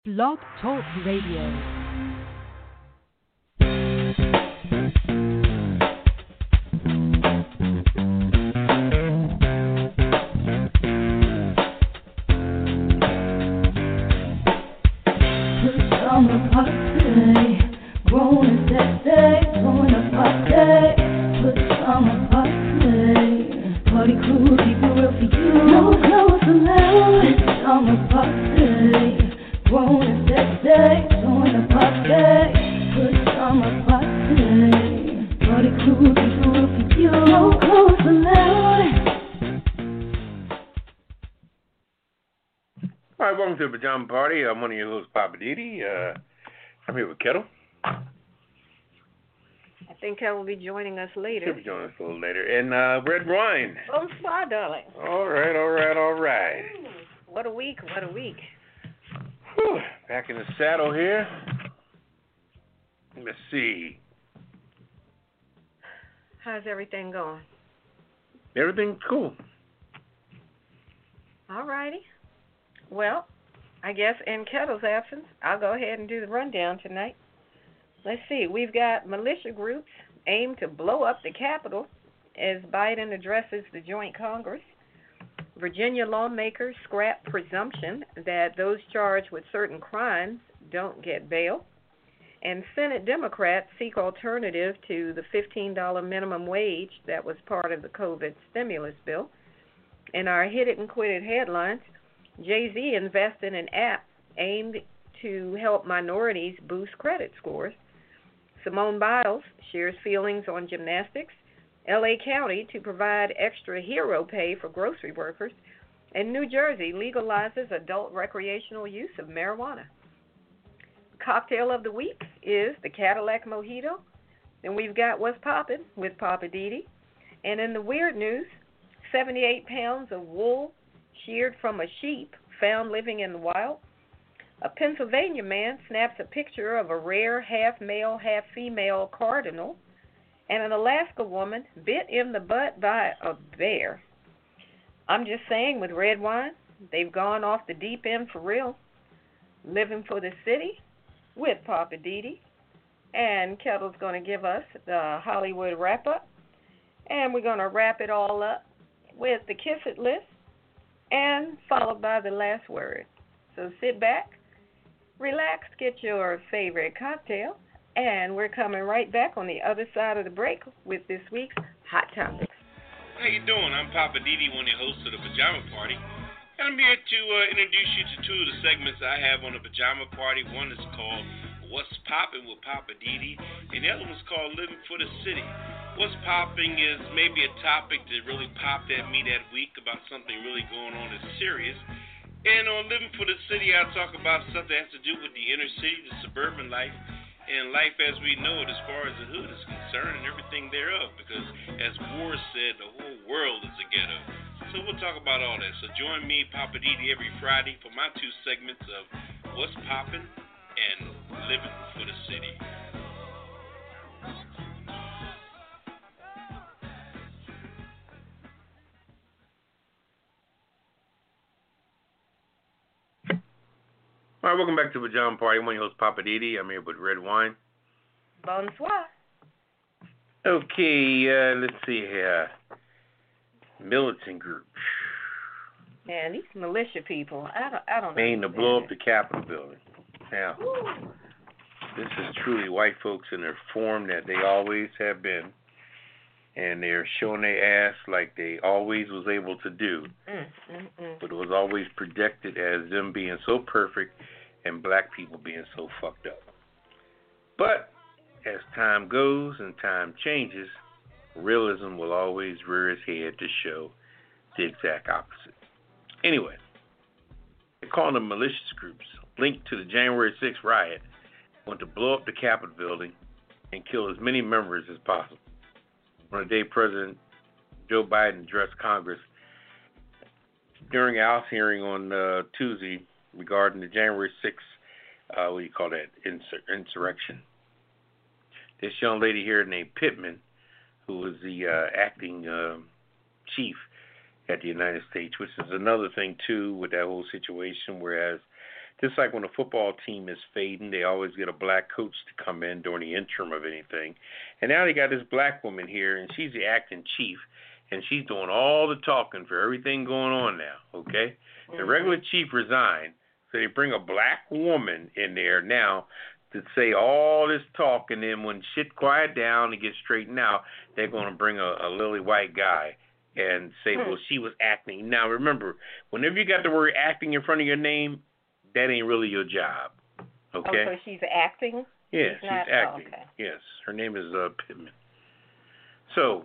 Blog Talk Radio. Welcome to the Pajama Party. I'm one of your hosts, Papa Didi. I'm here with Kettle. I think Kettle will be joining us later. She'll be joining us a little later. And Red Wine. Bonsoir, darling. All right. What a week. Whew. Back in the saddle here. Let's see. How's everything going? Everything's cool. All righty. Well, I guess in Kettle's absence, I'll go ahead and do the rundown tonight. Let's see. We've got militia groups aim to blow up the Capitol as Biden addresses the joint Congress. Virginia lawmakers scrap presumption that those charged with certain crimes don't get bail. And Senate Democrats seek alternative to the $15 minimum wage that was part of the COVID stimulus bill. In our Hit It and Quit It headlines, Jay-Z invests in an app aimed to help minorities boost credit scores. Simone Biles shares feelings on gymnastics. L.A. County to provide extra hero pay for grocery workers. And New Jersey legalizes adult recreational use of marijuana. Cocktail of the week is the Cadillac Mojito. Then we've got What's Poppin' with Papa Didi. And in the weird news, 78 pounds of wool sheared from a sheep found living in the wild. A Pennsylvania man snaps a picture of a rare half-male, half-female cardinal. And an Alaska woman bit in the butt by a bear. I'm just saying, with Red Wine, they've gone off the deep end for real. Living for the city with Papa Didi. And Kettle's going to give us the Hollywood wrap-up. And we're going to wrap it all up with the Kiss It list. And followed by the last word. So sit back, relax, get your favorite cocktail, and we're coming right back on the other side of the break with this week's Hot Topics. How you doing? I'm Papa Didi, one of the hosts of the Pajama Party. And I'm here to introduce you to two of the segments I have on the Pajama Party. One is called What's Poppin' with Papa Didi, and the other one's called Living for the City. What's popping is maybe a topic that really popped at me that week about something really going on that's serious. And on Living for the City, I'll talk about something that has to do with the inner city, the suburban life, and life as we know it as far as the hood is concerned and everything thereof. Because as Moore said, the whole world is a ghetto. So we'll talk about all that. So join me, Papa Didi, every Friday for my two segments of What's Poppin' and Living for the City. All right, welcome back to the Pajama Party. I'm one of your hosts, Papa Didi. I'm here with Red Wine. Bonsoir. Okay, let's see here. Militant group. Man, these militia people, I don't know. Aim to blow up the Capitol building. Now, this is truly white folks in their form that they always have been. And they're showing their ass like they always was able to do. But it was always projected as them being so perfect and black people being so fucked up. But as time goes and time changes, realism will always rear its head to show the exact opposite. Anyway, they're calling them malicious groups linked to the January 6th riot want to blow up the Capitol building and kill as many members as possible. On the day President Joe Biden addressed Congress during a House hearing on Tuesday regarding the January 6th, insurrection. This young lady here named Pittman, who was the acting chief at the United States, which is another thing, too, with that whole situation, whereas Just like when a football team is fading, they always get a black coach to come in during the interim of anything. And now they got this black woman here, and she's the acting chief, and she's doing all the talking for everything going on now, okay? The regular chief resigned, so they bring a black woman in there now to say all this talk, and then when shit quiet down and get straightened out, they're going to bring a lily white guy and say, well, she was acting. Now, remember, whenever you got the word acting in front of your name, that ain't really your job, okay? Oh, so she's acting? Yeah, she's acting. Oh, okay. Yes, her name is Pittman. So,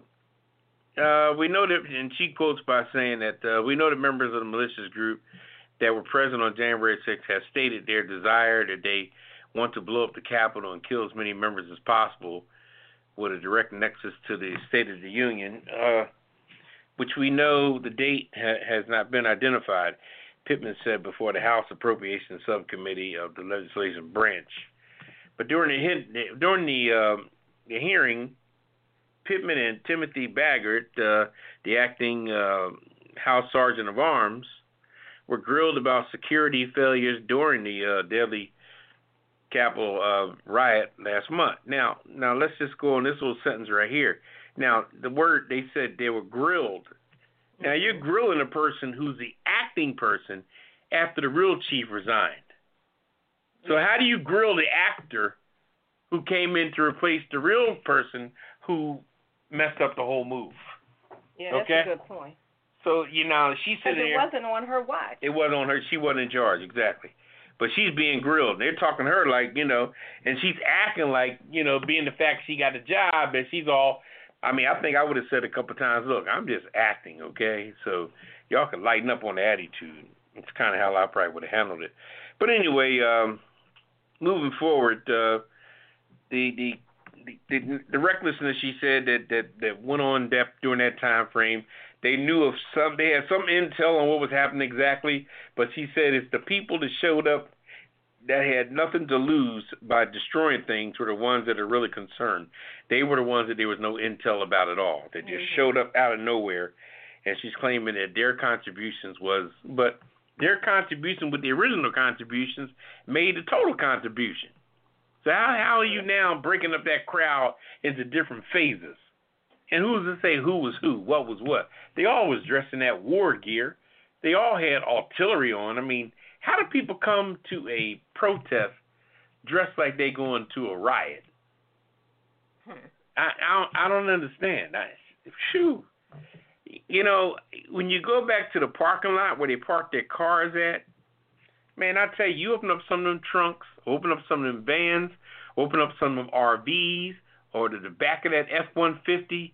we know that, and she quotes by saying that we know the members of the malicious group that were present on January 6th have stated their desire that they want to blow up the Capitol and kill as many members as possible with a direct nexus to the State of the Union, which we know the date has not been identified, Pittman said before the House Appropriations Subcommittee of the Legislation Branch. But during the hearing, Pittman and Timothy Baggert, the acting House Sergeant of Arms, were grilled about security failures during the Delhi Capitol riot last month. Now let's just go on this little sentence right here. Now, the word, they said they were grilled. Now, you're grilling a person who's the acting person after the real chief resigned. So how do you grill the actor who came in to replace the real person who messed up the whole move? Yeah, that's okay? a good point. So, she's sitting there. Because it wasn't on her watch. It wasn't on her. She wasn't in charge, exactly. But she's being grilled. They're talking to her like, and she's acting like, being the fact she got the job, and she's all, I think I would have said a couple of times, look, I'm just acting, okay? So y'all can lighten up on the attitude. It's kind of how I probably would have handled it. But anyway, moving forward, the recklessness, she said, that went on during that time frame, they had some intel on what was happening exactly, but she said it's the people that showed up that had nothing to lose by destroying things were the ones that are really concerned. They were the ones that there was no intel about at all. They just showed up out of nowhere, and she's claiming that their contributions but their contribution with the original contributions made the total contribution. So how are you now breaking up that crowd into different phases? And who's to say who was who, what was what? They all was dressed in that war gear. They all had artillery on. How do people come to a protest dressed like they going to a riot? I don't understand. When you go back to the parking lot where they park their cars at, man, I tell you open up some of them trunks, open up some of them vans, open up some of them RVs, or to the back of that F-150.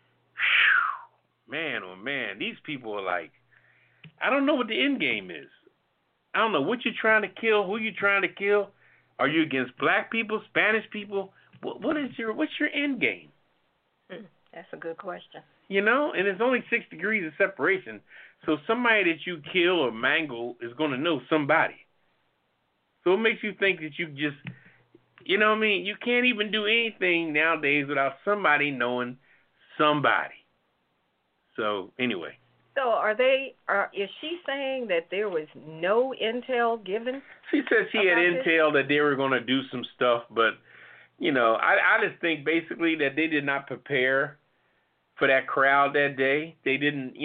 Man, oh man, these people are like, I don't know what the end game is. I don't know what you're trying to kill, who you're trying to kill. Are you against black people, Spanish people? What's your end game? That's a good question. And it's only 6 degrees of separation. So somebody that you kill or mangle is going to know somebody. So it makes you think that you just, you can't even do anything nowadays without somebody knowing somebody. So anyway. So is she saying that there was no intel given? She said she had intel that they were going to do some stuff, but, I just think basically that they did not prepare for that crowd that day. They didn't,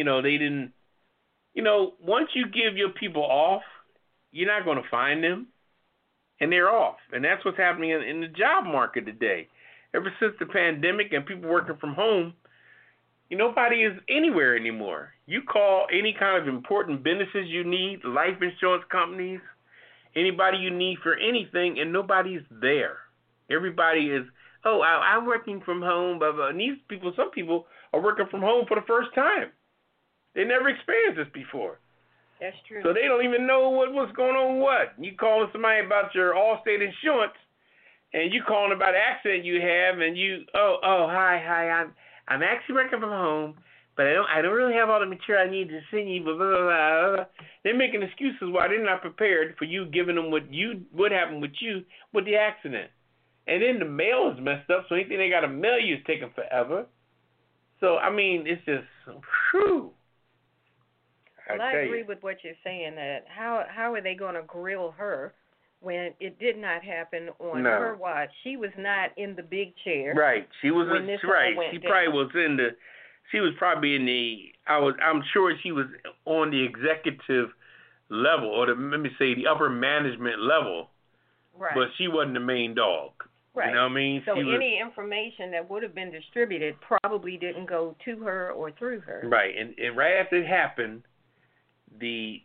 once you give your people off, you're not going to find them, and they're off. And that's what's happening in the job market today. Ever since the pandemic and people working from home, nobody is anywhere anymore. You call any kind of important businesses you need, life insurance companies, anybody you need for anything, and nobody's there. Everybody is, I'm working from home, blah, blah. And some people are working from home for the first time. They never experienced this before. That's true. So they don't even know what's going on with what. You calling somebody about your Allstate insurance, and you calling about an accident you have, and hi, I'm actually working from home, but I don't really have all the material I need to send you, blah, blah, blah, blah. They're making excuses why they're not prepared for you giving them what happened with you with the accident. And then the mail is messed up, so anything they got to mail you is taking forever. So, it's just, whew. Well, I agree with what you're saying. That how are they going to grill her when it did not happen on her watch? She was not in the big chair. Right. She was when this right. all went She down. probably was in the. She was probably in the. I'm sure she was on the executive level, or let me say the upper management level. Right. But she wasn't the main dog. Right. You know what I mean? So any information that would have been distributed probably didn't go to her or through her. Right. And right after it happened, the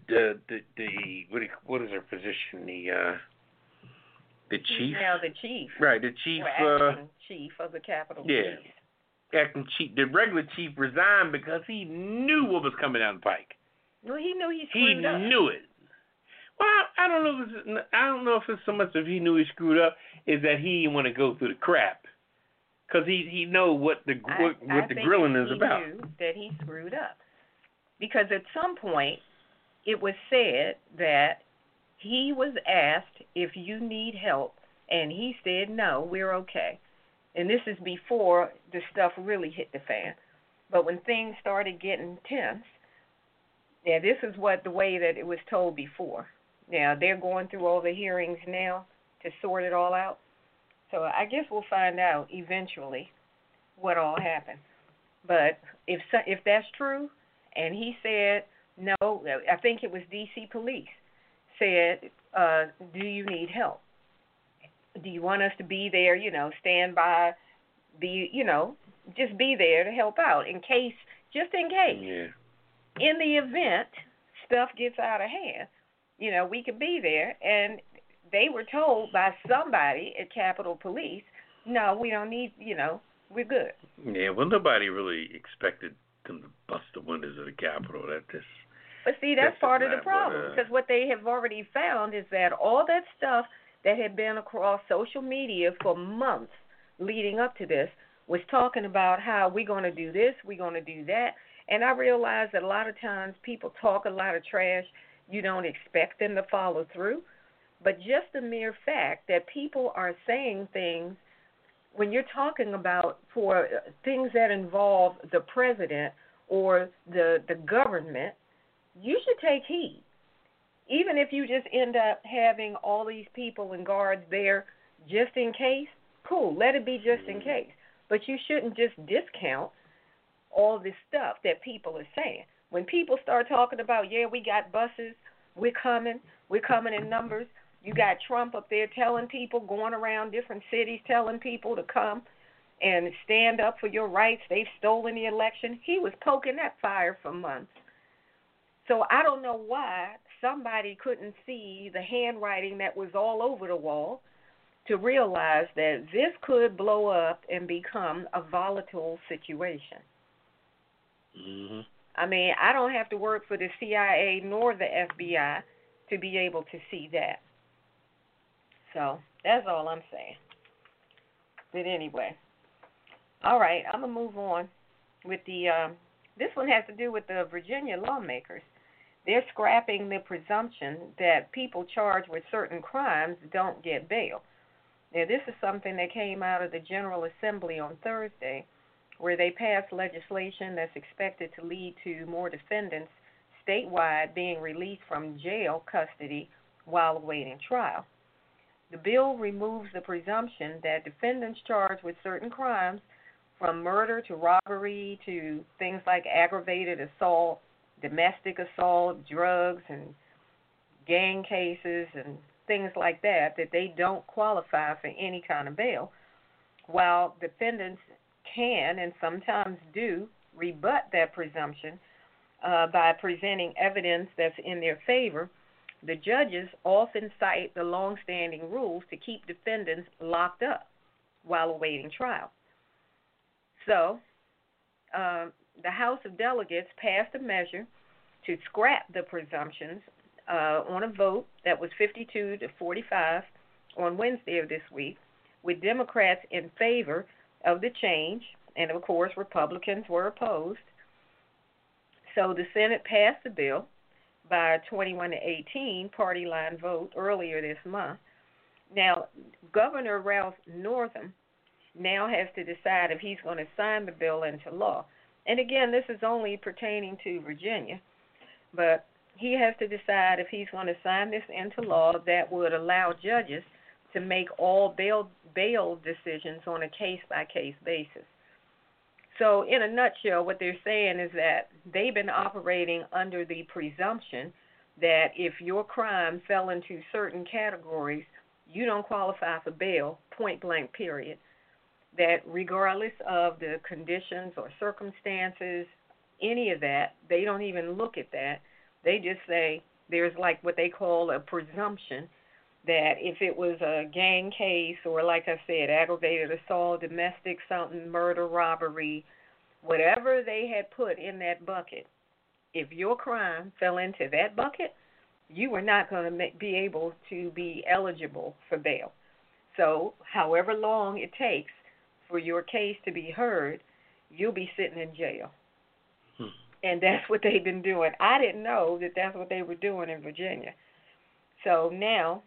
what is her position? The chief. She's now the chief. Right. The chief. Acting chief of the Capitol Police. Acting chief. The regular chief resigned because he knew what was coming down the pike. Well, he knew he screwed up. He knew it. Well, I don't know if it's so much if he knew he screwed up, is that he didn't want to go through the crap, because he know what the grilling is about. I think he knew that he screwed up, because at some point it was said that he was asked if you need help, and he said no, we're okay. And this is before the stuff really hit the fan. But when things started getting tense, this is the way that it was told before. Now, they're going through all the hearings now to sort it all out. So I guess we'll find out eventually what all happened. But if that's true, and he said, no, I think it was D.C. Police, said, do you need help? Do you want us to be there, stand by, just be there to help out just in case. Yeah. In the event stuff gets out of hand, we could be there. And they were told by somebody at Capitol Police, no, we don't need, we're good. Yeah, well, nobody really expected them to bust the windows of the Capitol. But see, that's part of the problem, because what they have already found is that all that stuff that had been across social media for months leading up to this was talking about how we're going to do this, we're going to do that. And I realize that a lot of times people talk a lot of trash. You don't expect them to follow through. But just the mere fact that people are saying things, when you're talking about for things that involve the president or the government, you should take heed. Even if you just end up having all these people and guards there just in case, cool, let it be just in case. But you shouldn't just discount all this stuff that people are saying. When people start talking about, we got buses, we're coming in numbers. You got Trump up there telling people, going around different cities, telling people to come and stand up for your rights. They've stolen the election. He was poking that fire for months. So I don't know why somebody couldn't see the handwriting that was all over the wall to realize that this could blow up and become a volatile situation. Mm-hmm. I mean, I don't have to work for the CIA nor the FBI to be able to see that. So that's all I'm saying. But anyway, all right, I'm going to move on with this one has to do with the Virginia lawmakers. They're scrapping the presumption that people charged with certain crimes don't get bail. Now, this is something that came out of the General Assembly on Thursday, where they passed legislation that's expected to lead to more defendants statewide being released from jail custody while awaiting trial. The bill removes the presumption that defendants charged with certain crimes, from murder to robbery to things like aggravated assault, domestic assault, drugs, and gang cases and things like that they don't qualify for any kind of bail, while defendants can and sometimes do rebut that presumption by presenting evidence that's in their favor. The judges often cite the long-standing rules to keep defendants locked up while awaiting trial. So, the House of Delegates passed a measure to scrap the presumptions on a vote that was 52 to 45 on Wednesday of this week, with Democrats in favor of the change, and of course Republicans were opposed. So the Senate passed the bill by a 21 to 18 party line vote earlier this month. Now, Governor Ralph Northam now has to decide if he's going to sign the bill into law. And again, this is only pertaining to Virginia. But he has to decide if he's going to sign this into law that would allow judges to make all bail decisions on a case-by-case basis. So in a nutshell, what they're saying is that they've been operating under the presumption that if your crime fell into certain categories, you don't qualify for bail, point blank, period. That regardless of the conditions or circumstances, any of that, they don't even look at that. They just say there's like what they call a presumption that if it was a gang case or, like I said, aggravated assault, domestic something, murder, robbery, whatever they had put in that bucket, if your crime fell into that bucket, you were not going to be able to be eligible for bail. So however long it takes for your case to be heard, you'll be sitting in jail. And that's what they've been doing. I didn't know that that's what they were doing in Virginia. So now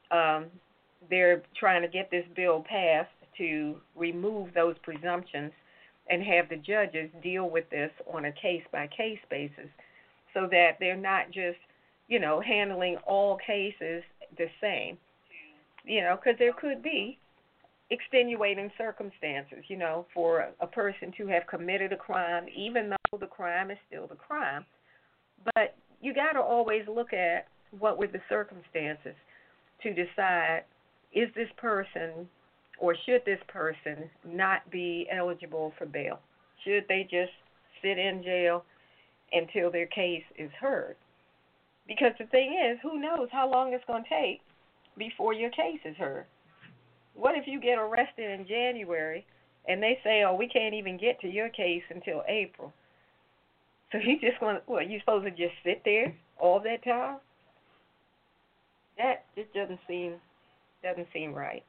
they're trying to get this bill passed to remove those presumptions and have the judges deal with this on a case-by-case basis so that they're not just, handling all cases the same, because there could be extenuating circumstances, for a person to have committed a crime, even though the crime is still the crime. But you got to always look at what were the circumstances to decide, is this person or should this person not be eligible for bail? Should they just sit in jail until their case is heard? Because the thing is, who knows how long it's going to take before your case is heard? What if you get arrested in January and they say, we can't even get to your case until April? So you just want, you supposed to just sit there all that time? That just doesn't seem right.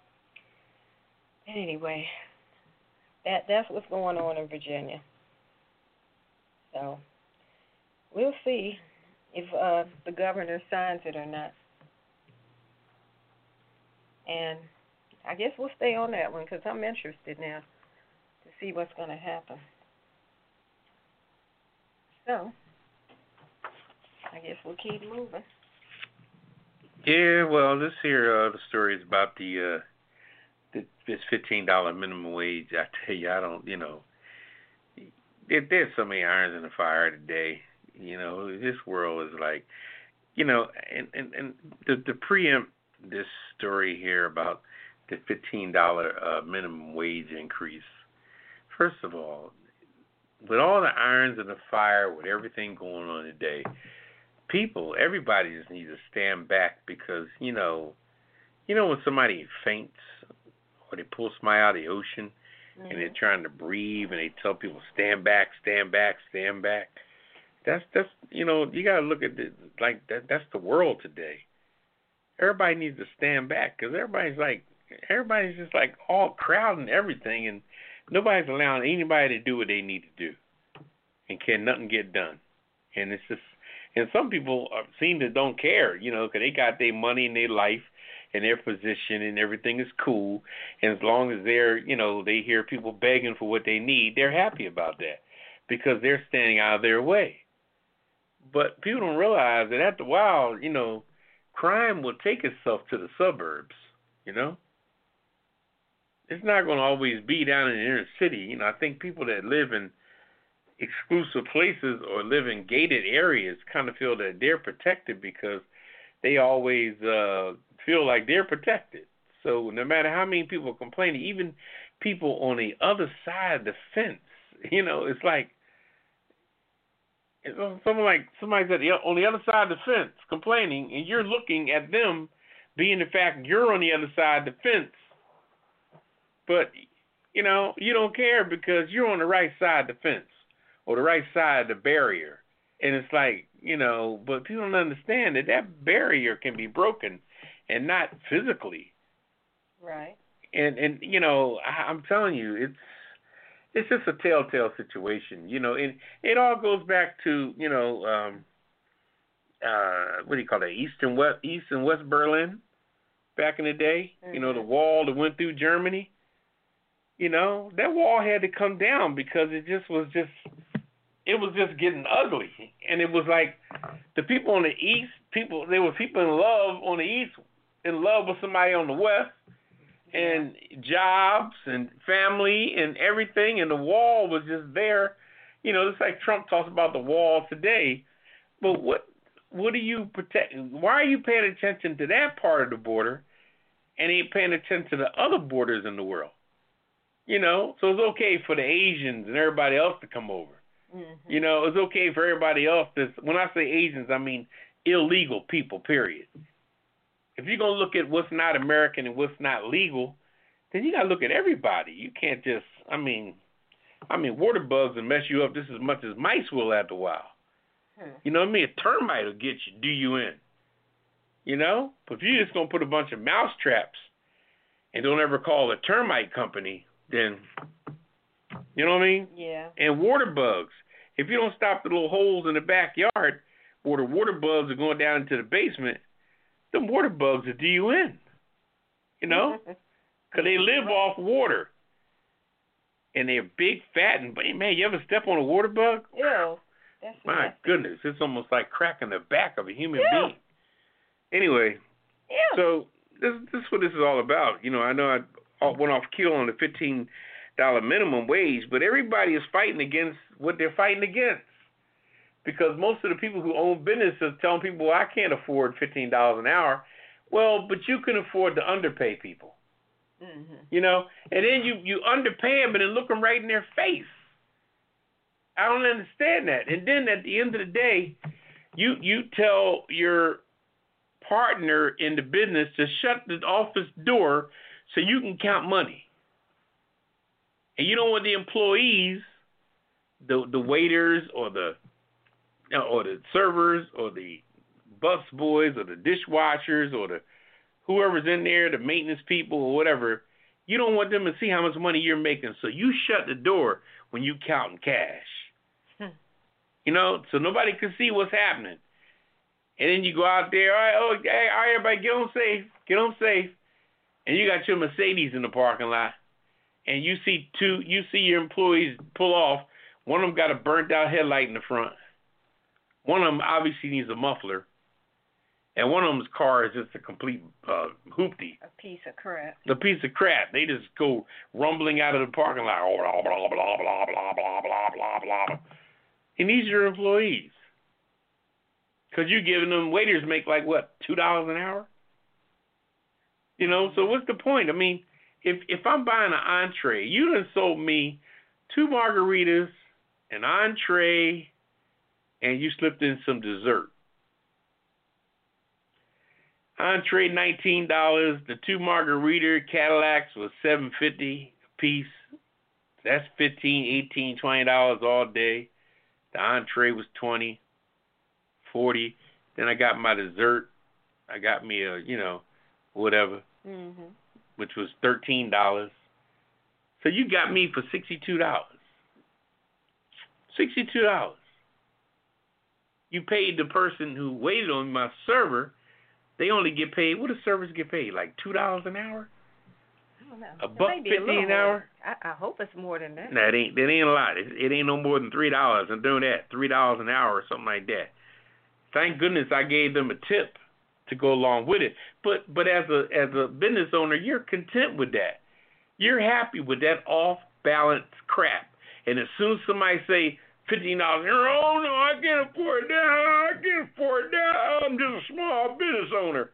Anyway, that's what's going on in Virginia. So we'll see if the governor signs it or not. And I guess we'll stay on that one because I'm interested now to see what's going to happen. So I guess we'll keep moving. Yeah, well, this here the story is about this $15 minimum wage. I tell you, I don't, there's so many irons in the fire today. This world is like, and to preempt this story here about the $15 minimum wage increase. First of all, with all the irons in the fire, with everything going on today, everybody just needs to stand back because, when somebody faints or they pull somebody out of the ocean and they're trying to breathe and they tell people, stand back, stand back, stand back. That's you got to look at it like that. That's the world today. Everybody needs to stand back because everybody's just like all crowding everything, and nobody's allowing anybody to do what they need to do, and can nothing get done. And it's just, and some people seem to don't care, because they got their money and their life and their position and everything is cool. And as long as they're, they hear people begging for what they need, they're happy about that because they're standing out of their way. But people don't realize that after a while, crime will take itself to the suburbs, It's not going to always be down in the inner city. I think people that live in exclusive places or live in gated areas kind of feel that they're protected because they always feel like they're protected. So no matter how many people complain, even people on the other side of the fence, it's like somebody's on the other side of the fence complaining, and you're looking at them being the fact you're on the other side of the fence. But, you don't care because you're on the right side of the fence or the right side of the barrier. And it's like, but people don't understand that barrier can be broken and not physically. Right. And I'm telling you, it's just a telltale situation, and it all goes back to, what do you call that, East and West Berlin back in the day, the wall that went through Germany. That wall had to come down because it it was just getting ugly. And it was like the people on the East, there were people in love on the East, in love with somebody on the West, and jobs and family and everything, and the wall was just there. You know, it's like Trump talks about the wall today. But what are you protecting? Why are you paying attention to that part of the border and ain't paying attention to the other borders in the world? You know, so it's okay for the Asians and everybody else to come over. Mm-hmm. You know, it's okay for everybody else to, when I say Asians, I mean illegal people, period. If you're going to look at what's not American and what's not legal, then you got to look at everybody. You can't just, I mean, water bugs will mess you up just as much as mice will after a while. You know what I mean? A termite will get you, do you in. You know? But if you're just going to put a bunch of mouse traps and don't ever call a termite company, then, you know what I mean? Yeah. And water bugs. If you don't stop the little holes in the backyard where the water bugs are going down into the basement, them water bugs will do you in. You know? Because they live off water. And they're big, fat, and, man, you ever step on a water bug? Ew. That's my nasty. goodness, it's almost like cracking the back of a human being. Anyway, so this is what this is all about. You know, I know I went off keel on the $15 minimum wage, but everybody is fighting against what they're fighting against. Because most of the people who own businesses telling people, well, I can't afford $15 an hour. Well, but you can afford to underpay people. Mm-hmm. You know, and then you underpay them and then look them right in their face. I don't understand that. And then at the end of the day, you tell your partner in the business to shut the office door so you can count money. And you don't want the employees, the waiters or the servers or the bus boys or the dishwashers or the whoever's in there, the maintenance people or whatever, you don't want them to see how much money you're making. So you shut the door when you counting cash. You know, so nobody can see what's happening. And then you go out there, all right, everybody, get on safe. And you got your Mercedes in the parking lot, and you see your employees pull off. One of them got a burnt out headlight in the front. One of them obviously needs a muffler. And one of them's car is just a complete hoopty. A piece of crap. The piece of crap. They just go rumbling out of the parking lot. Oh, blah, blah, blah, blah, blah, blah, blah, blah, blah. And these are your employees. Because you're giving them, waiters make like, what, $2 an hour? You know, so what's the point? I mean, if I'm buying an entree, you done sold me 2 margaritas, an entree, and you slipped in some dessert. Entree $19, the 2 margarita Cadillacs was $7.50 a piece. That's $15, $18, $20 all day. The entree was $20, $40. Then I got my dessert. I got me a, whatever, which was $13. So you got me for $62. $62. You paid the person who waited on my server. They only get paid. What do servers get paid? Like $2 an hour? I don't know. $1.50 an hour? I hope it's more than that. That ain't a lot. It ain't no more than $3. I'm doing that. $3 an hour or something like that. Thank goodness I gave them a tip to go along with it. But as a business owner, you're content with that. You're happy with that off balance crap. And as soon as somebody say $15, oh no, I can't afford that. I'm just a small business owner.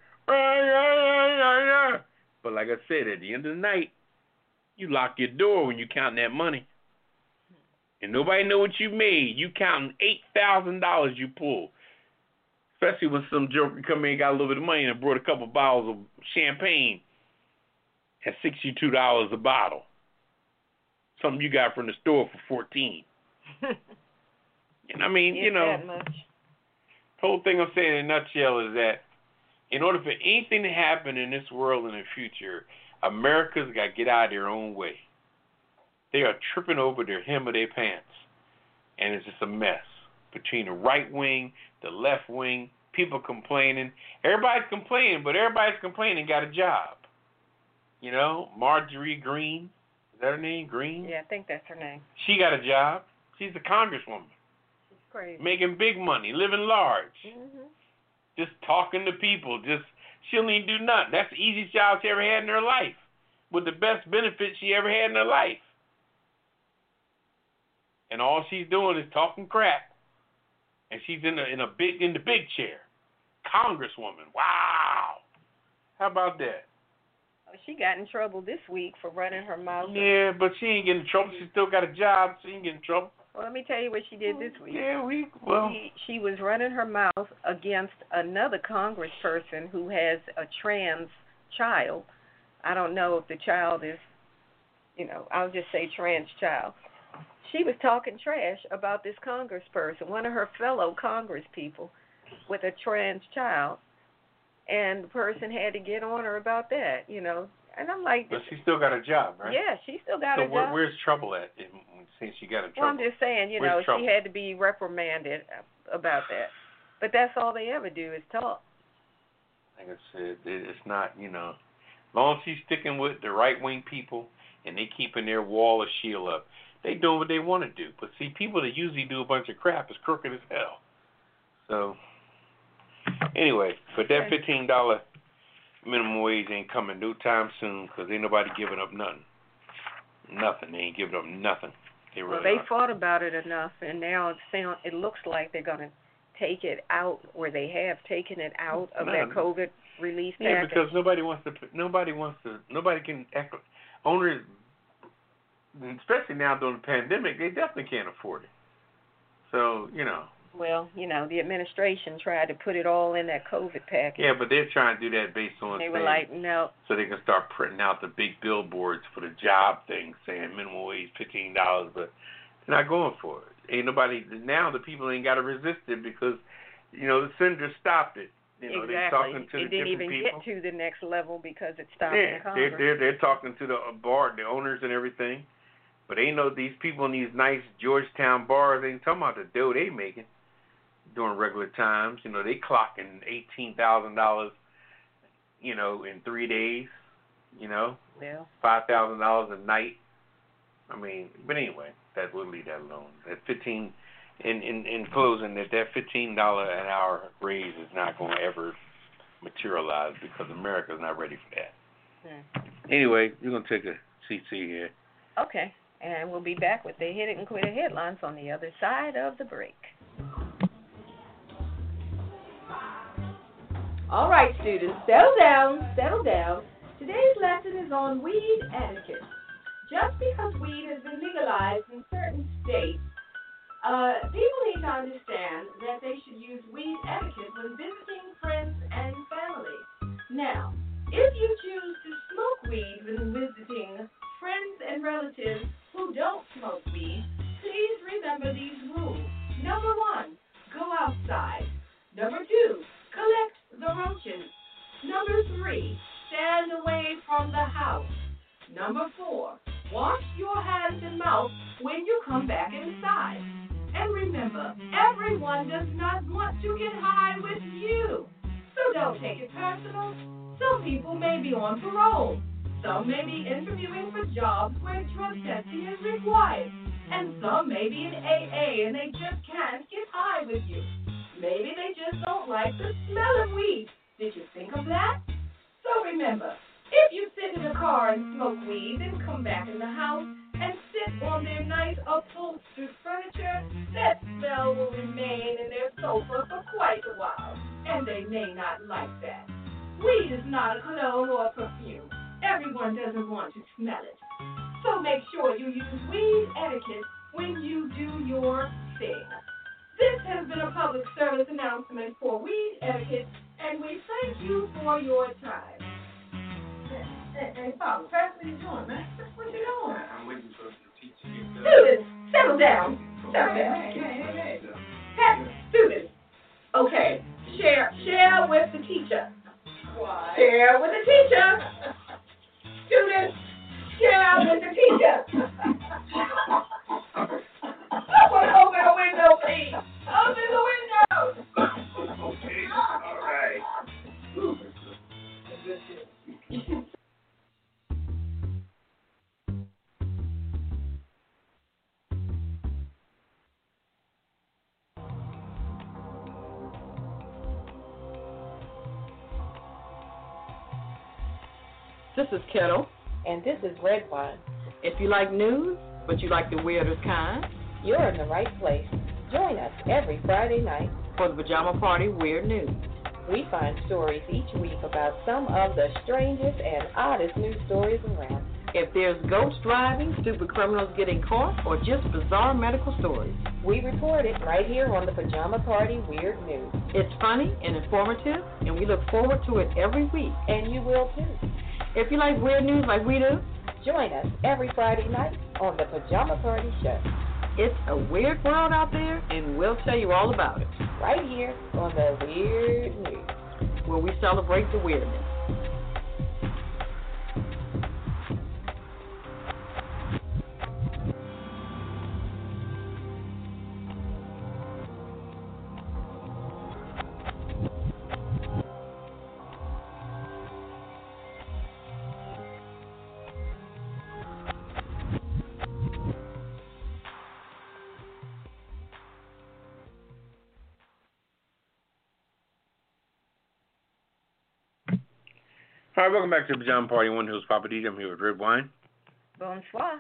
But like I said, at the end of the night, you lock your door when you count that money. And nobody know what you made. You counting $8,000 you pulled. Especially when some joker come in and got a little bit of money and brought a couple bottles of champagne at $62 a bottle. Something you got from the store for $14. And I mean, that much. The whole thing I'm saying in a nutshell is that in order for anything to happen in this world in the future, America's got to get out of their own way. They are tripping over their hem of their pants. And it's just a mess. Between the right wing, the left wing, people complaining. Everybody's complaining, but everybody's complaining got a job. Marjorie Greene. Is that her name? Greene? Yeah, I think that's her name. She got a job. She's a congresswoman. crazy. Making big money, living large. Mhm. Just talking to people. She don't even do nothing. That's the easiest job she ever had in her life, with the best benefits she ever had in her life. And all she's doing is talking crap. And she's in the big chair. Congresswoman. Wow. How about that? She got in trouble this week for running her mouth. Yeah, but she ain't getting in trouble. She still got a job. She ain't getting in trouble. Well, let me tell you what she did this week. Yeah, She was running her mouth against another congressperson who has a trans child. I don't know if the child is, I'll just say trans child. She was talking trash about this congressperson, one of her fellow congresspeople with a trans child, and the person had to get on her about that, And I'm like, but she still got a job, right? Yeah, she still got a job. Where's trouble at? Since she got in trouble. Well, I'm just saying, Where's she had to be reprimanded about that. But that's all they ever do is talk. Like I said, it's not, as long as she's sticking with the right-wing people and they keeping their wall of shield up, they doing what they want to do. But see, people that usually do a bunch of crap is crooked as hell. So, anyway, but that $15 minimum wage ain't coming no time soon because ain't nobody giving up nothing. Nothing. They ain't giving up nothing. They fought about it enough, and now it looks like they're going to take it out, or they have taken it out of that COVID relief package. Yeah, because nobody can, owners, especially now during the pandemic, they definitely can't afford it. So, Well, the administration tried to put it all in that COVID package. Yeah, but they're trying to do that based on they were like, no. So they can start printing out the big billboards for the job thing saying minimum wage $15, but they're not going for it. Ain't nobody, now the people ain't got to resist it because, the senator stopped it. Exactly. They're talking to it the didn't even people. get to the next level because it stopped in Congress. They're talking to the owners and everything. But these people in these nice Georgetown bars ain't talking about the dough they making during regular times. They clocking $18,000, in 3 days, Yeah. $5,000 a night. But anyway, we'll leave that alone. That 15, in closing, that $15 an hour raise is not going to ever materialize because America's not ready for that. Anyway, we're going to take a CC here. Okay. And we'll be back with the Hit It and Quit It headlines on the other side of the break. All right, students, settle down. Today's lesson is on weed etiquette. Just because weed has been legalized in certain states, people need to understand that they should use weed etiquette when visiting friends and family. Now, if you choose to smoke weed when visiting friends and relatives who don't smoke weed, please remember these rules. Number 1, go outside. Number 2, collect the roaches. Number 3, stand away from the house. Number 4, wash your hands and mouth when you come back inside. And remember, everyone does not want to get high with you. So don't take it personal. Some people may be on parole. Some may be interviewing for jobs where drug testing is required. And some may be in AA and they just can't get high with you. Maybe they just don't like the smell of weed. Did you think of that? So remember, if you sit in a car and smoke weed and come back in the house and sit on their nice upholstered furniture, that smell will remain in their sofa for quite a while. And they may not like that. Weed is not a cologne or a perfume. Everyone doesn't want to smell it. So make sure you use weed etiquette when you do your thing. This has been a public service announcement for weed etiquette, and we thank you for your time. Hey, Papa, Pat, what are you doing, man? What you doing? I'm waiting for the teacher. Students, settle down. Hey. Pat, students. Okay, share with the teacher. Why? Share with the teacher. Students, share with the teacher. Someone open the window, please. Open the window. Okay, all right. This is Kettle. And this is Red Wine. If you like news, but you like the weirdest kind, you're in the right place. Join us every Friday night for the Pajama Party Weird News. We find stories each week about some of the strangest and oddest news stories around. If there's ghosts driving, stupid criminals getting caught, or just bizarre medical stories, we report it right here on the Pajama Party Weird News. It's funny and informative, and we look forward to it every week. And you will too. If you like weird news like we do, join us every Friday night on the Pajama Party Show. It's a weird world out there, and we'll tell you all about it. Right here on the Weird News, where we celebrate the weirdness. All right, welcome back to the Pajama Party. One host, Papa D. I'm here with Red Wine. Bonsoir.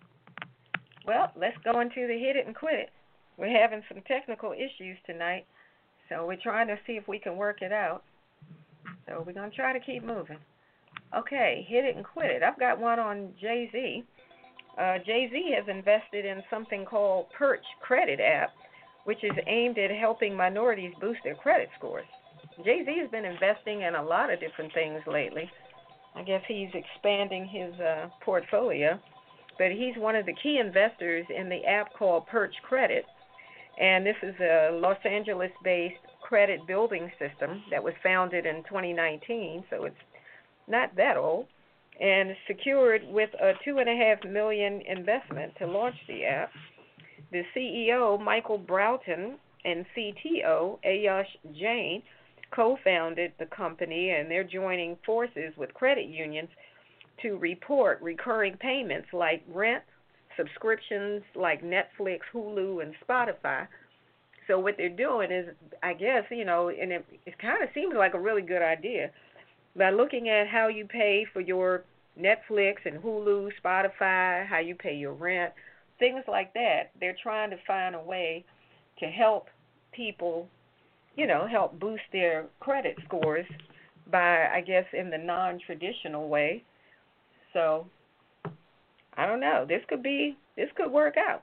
Well, let's go into the Hit It and Quit It. We're having some technical issues tonight, so we're trying to see if we can work it out. So we're going to try to keep moving. Okay, Hit It and Quit It. I've got one on Jay-Z. Jay-Z has invested in something called Perch Credit app, which is aimed at helping minorities boost their credit scores. Jay-Z has been investing in a lot of different things lately. I guess he's expanding his portfolio. But he's one of the key investors in the app called Perch Credit. And this is a Los Angeles-based credit building system that was founded in 2019, so it's not that old, and secured with a $2.5 million investment to launch the app. The CEO, Michael Broughton, and CTO, Ayush Jain, co-founded the company, and they're joining forces with credit unions to report recurring payments like rent, subscriptions like Netflix, Hulu, and Spotify. So what they're doing is, I guess, and it kind of seems like a really good idea. By looking at how you pay for your Netflix and Hulu, Spotify, how you pay your rent, things like that, they're trying to find a way to help people help boost their credit scores by, I guess, in the non-traditional way. So, I don't know. This could work out.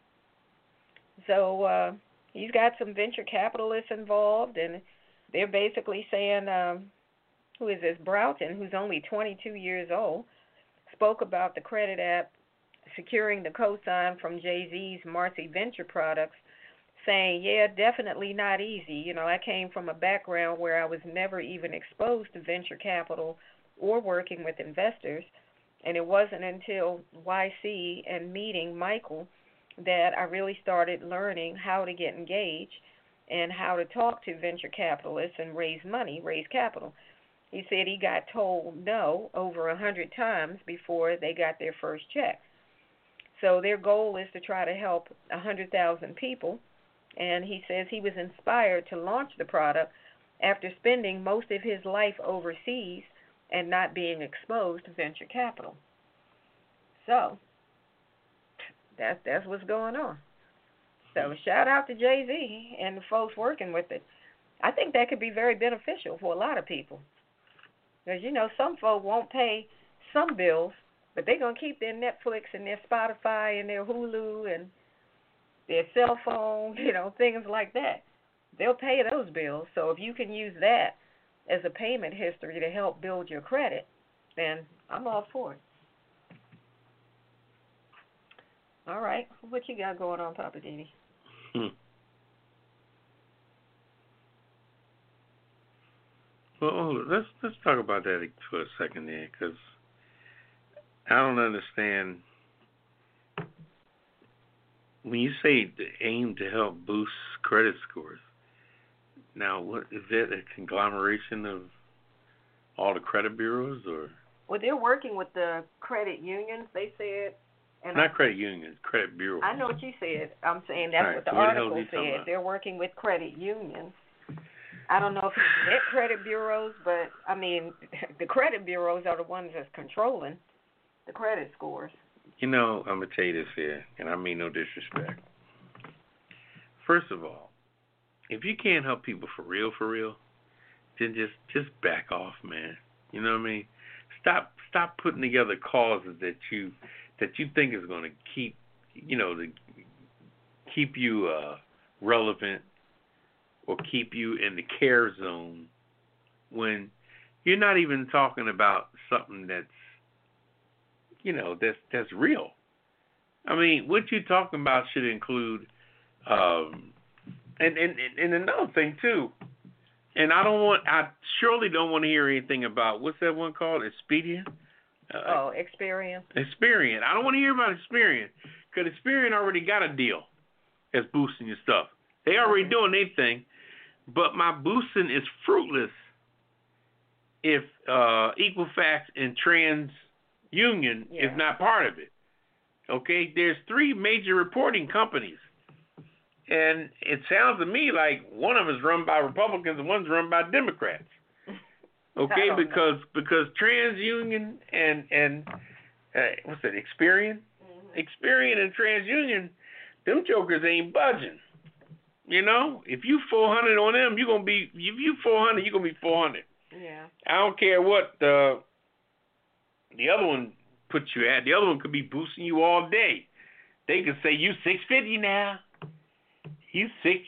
So, he's got some venture capitalists involved, and they're basically saying, who is this? Broughton, who's only 22 years old, spoke about the credit app securing the cosign from Jay-Z's Marcy Venture Products, saying, yeah, definitely not easy. I came from a background where I was never even exposed to venture capital or working with investors, and it wasn't until YC and meeting Michael that I really started learning how to get engaged and how to talk to venture capitalists and raise money, raise capital. He said he got told no over 100 times before they got their first check. So their goal is to try to help 100,000 people. And he says he was inspired to launch the product after spending most of his life overseas and not being exposed to venture capital. So that's what's going on. So shout out to Jay-Z and the folks working with it. I think that could be very beneficial for a lot of people. Because, some folk won't pay some bills, but they're going to keep their Netflix and their Spotify and their Hulu and their cell phone, things like that. They'll pay those bills. So if you can use that as a payment history to help build your credit, then I'm all for it. All right. What you got going on, Papa Dini? Well, let's talk about that for a second there, because I don't understand. When you say aim to help boost credit scores, now what is that, a conglomeration of all the credit bureaus, or? Well, they're working with the credit unions, they said. And not credit unions, credit bureaus. I know what you said. I'm saying that's right, what the article said. They're working with credit unions I don't know if he's met credit bureaus, but, I mean, the credit bureaus are the ones that's controlling the credit scores. You know, I'm going to tell you this here, and I mean no disrespect. First of all, if you can't help people for real, then just back off, man. You know what I mean? Stop putting together causes that you think is going to keep you relevant or keep you in the care zone when you're not even talking about something that's that's real. I mean, what you're talking about should include and another thing too. And I surely don't want to hear anything about, what's that one called? Expedia? Experian. Experian. I don't want to hear about Experian, because Experian already got a deal that's boosting your stuff. They already doing their thing, but my boosting is fruitless if Equifax and TransUnion is not part of it. Okay? There's 3 major reporting companies. And it sounds to me like one of them is run by Republicans and one's run by Democrats. Okay, because TransUnion and what's that? Experian, Experian and TransUnion, them jokers ain't budging. You know, if you 400 on them, you're gonna be. If you 400, you're gonna be 400. Yeah. I don't care what the other one puts you at. The other one could be boosting you all day. They could say you 650 now. You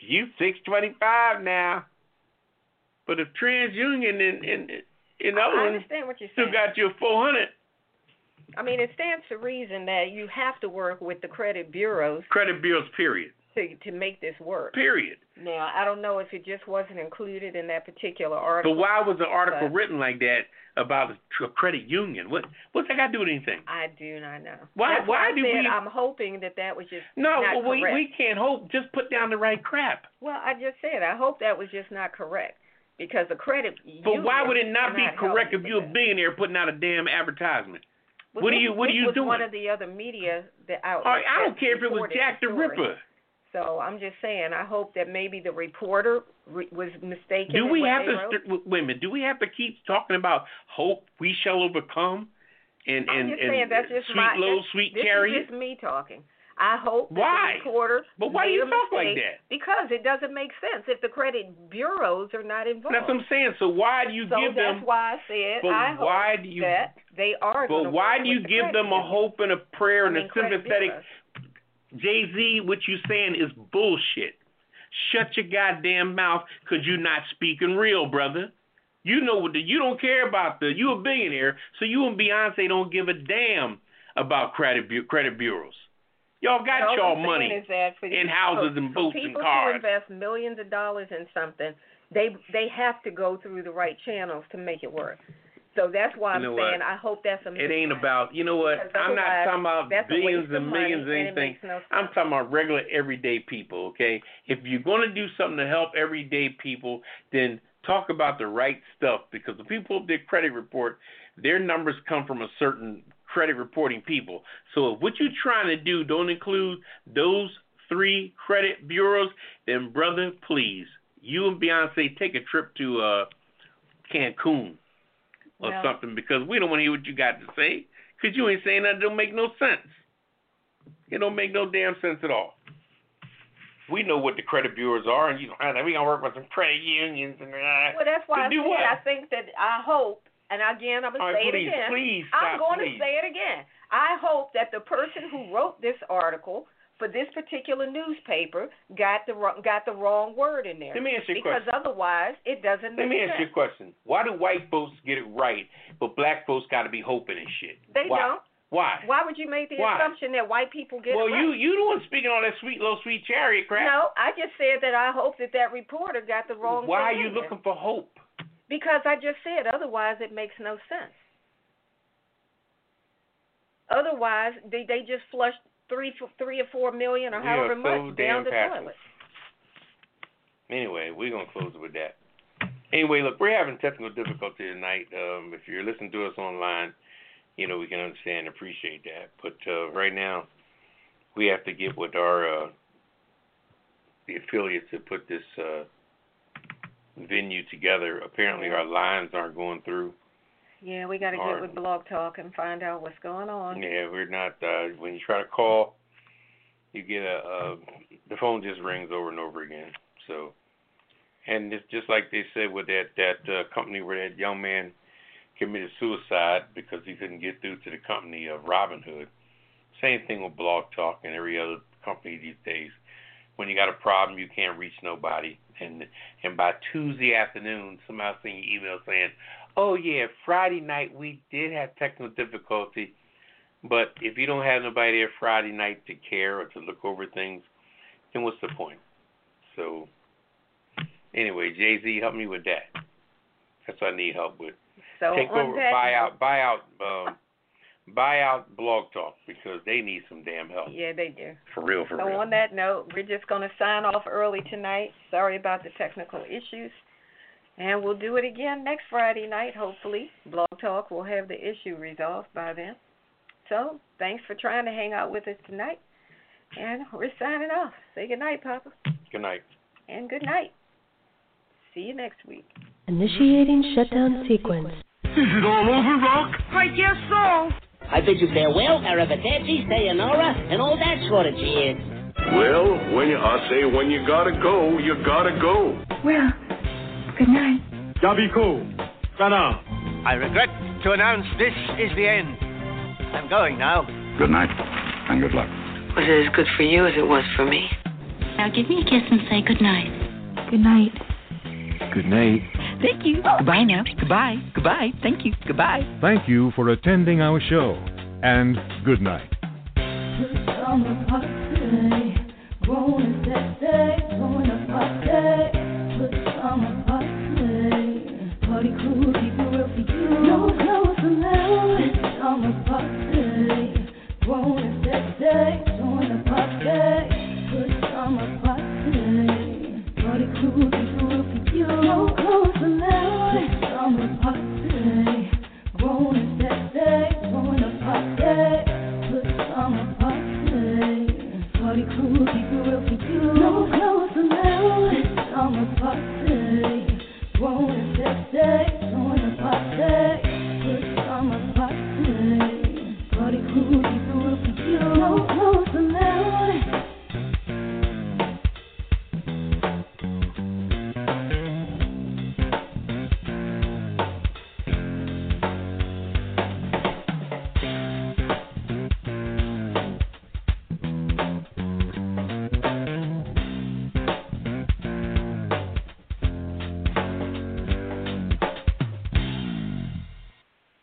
625 now. But if TransUnion and other ones still got you 400. I mean, it stands to reason that you have to work with the credit bureaus. Credit bureaus, period. To make this work. Period. Now, I don't know if it just wasn't included in that particular article. But why was the article written like that about a credit union? What's that got to do with anything? I do not know. Why do we? I'm hoping that was just no. not Well, correct. we can't hope. Just put down the right crap. Well, I just said I hope that was just not correct because the credit. But why would it not be correct if you're a billionaire putting out a damn advertisement? Well, what are you doing? One of the other media outlets. All right, I don't care if it was Jack the Ripper. So I'm just saying, I hope that maybe the reporter was mistaken. Do we have to wait a minute? Do we have to keep talking about hope we shall overcome? And saying, that's just sweet chariot. This is just me talking. I hope the reporter. But why do you talk like that? Because it doesn't make sense if the credit bureaus are not involved. That's what I'm saying. So why do you give them? That's why I said I hope that they are. But why do you give them a hope and a prayer and a sympathetic? Jay-Z, what you saying is bullshit. Shut your goddamn mouth, because you're not speaking real, brother. You know what you don't care about you're a billionaire, so you and Beyonce don't give a damn about credit bureaus. Y'all got y'all money in houses and boats and cars. People who invest millions of dollars in something, they have to go through the right channels to make it work. So that's why I'm saying I hope that's a mistake. It ain't about, you know what, I'm not talking about billions and millions or anything. I'm talking about regular, everyday people, okay? If you're going to do something to help everyday people, then talk about the right stuff, because the people who did credit report, their numbers come from a certain credit reporting people. So if what you're trying to do don't include those 3 credit bureaus, then, brother, please, you and Beyonce take a trip to Cancun. Or something, because we don't want to hear what you got to say, because you ain't saying that. It don't make no sense. It don't make no damn sense at all. We know what the credit bureaus are, and we gonna work with some credit unions and well, that's why I think that I hope, and again I'm gonna say it again. Please I'm going to say it again. I hope that the person who wrote this article for this particular newspaper got the wrong word in there. Let me ask you a question. Because otherwise, it doesn't make sense. Let me ask you a question. Why do white folks get it right, but black folks got to be hoping and shit? They don't. Why? Why would you make the assumption that white people get it right? Well, you the one speaking all that sweet chariot crap. No, I just said that I hope that reporter got the wrong Why are thing you looking for hope? Because I just said otherwise it makes no sense. Otherwise, they just flushed 3 or 4 million or however much down the toilet. Anyway, we're going to close it with that. Anyway, look, we're having technical difficulty tonight. If you're listening to us online, we can understand and appreciate that. But right now, we have to get with the affiliates that put this venue together. Apparently our lines aren't going through. Yeah, we got to get with Blog Talk and find out what's going on. Yeah, we're not. When you try to call, you get the phone just rings over and over again. So, and it's just like they said with that company where that young man committed suicide because he couldn't get through to the company of Robinhood. Same thing with Blog Talk and every other company these days. When you got a problem, you can't reach nobody. And by Tuesday afternoon, somebody sent you an email saying, oh, yeah, Friday night we did have technical difficulty. But if you don't have nobody there Friday night to care or to look over things, then what's the point? So, anyway, Jay-Z, help me with that. That's what I need help with. So take over, buy out Blog Talk because they need some damn help. Yeah, they do. For real. So on that note, we're just going to sign off early tonight. Sorry about the technical issues. And we'll do it again next Friday night, hopefully. Blog Talk will have the issue resolved by then. So thanks for trying to hang out with us tonight. And we're signing off. Say good night, Papa. Good night. And good night. See you next week. Initiating shutdown sequence. Is it all over, Rock? I guess so. I bid you farewell, arrivederci, sayonara, and all that sort of jazz. Well, when you gotta go, you gotta go. Well, good night. Yabiko. Sana. I regret to announce this is the end. I'm going now. Good night, and good luck. Was it as good for you as it was for me? Now give me a kiss and say good night. Good night. Good night. Thank you. Goodbye now. Goodbye. Goodbye. Thank you. Goodbye. Thank you for attending our show, and good night.